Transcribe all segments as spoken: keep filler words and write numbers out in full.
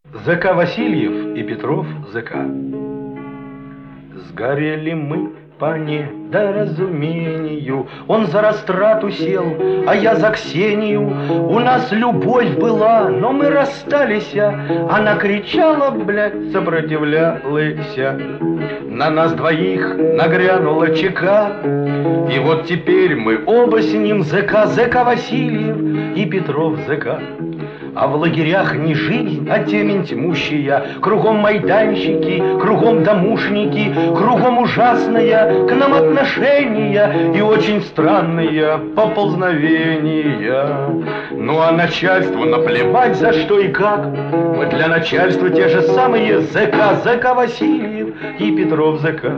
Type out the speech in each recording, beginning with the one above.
ЗК Васильев и Петров ЗК. Сгорели мы по недоразумению, он за растрату сел, а я за Ксению. У нас любовь была, но мы расстались. Она кричала, блядь, сопротивлялась. На нас двоих нагрянула ЧК, и вот теперь мы оба с ним ЗК, ЗК Васильев и Петров ЗК. А в лагерях не жизнь, а темень тьмущая, кругом майданчики, кругом домушники, кругом ужасное к нам отношения и очень странные поползновения. Ну а начальству наплевать за что и как. Мы для начальства те же самые ЗК, ЗК Васильев и Петров ЗК.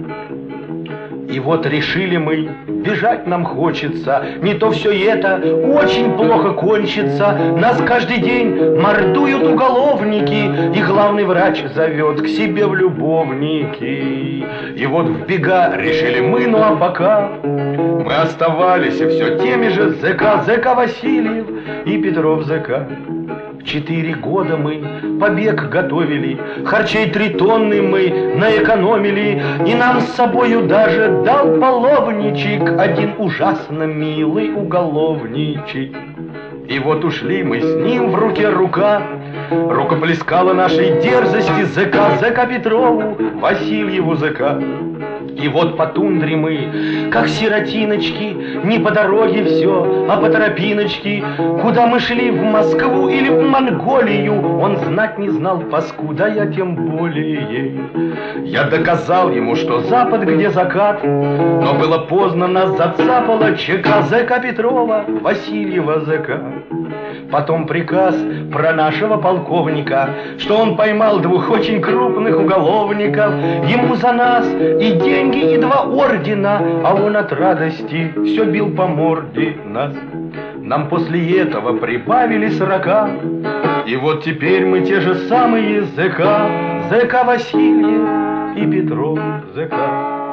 И вот решили мы, бежать нам хочется, не то все это очень плохо кончится. Нас каждый день мордуют уголовники, и главный врач зовет к себе в любовники. И вот в бега решили мы, ну а пока мы оставались все теми же ЗК, ЗК Васильев и Петров ЗК. Четыре года мы побег готовили, харчей три тонны мы наэкономили, и нам с собою даже дал половничек один ужасно милый уголовничек. И вот ушли мы с ним в руке рука, рукоплескала нашей дерзости ЗК, ЗК Петрову, Васильеву ЗК. И вот по тундре мы, как сиротиночки, не по дороге все, а по тропиночке. Куда мы шли, в Москву или в Монголию, он знать не знал, паскуда я тем более. Я доказал ему, что запад, где закат, но было поздно, нас зацапала ЧК, ЗК Петрова, Васильева ЗК. Потом приказ про нашего полковника, что он поймал двух очень крупных уголовников. Ему за нас и деньги, и два ордена, а он от радости все бил по морде нас. Нам после этого прибавили сорока, и вот теперь мы те же самые ЗК, ЗК Васильев и Петров ЗК.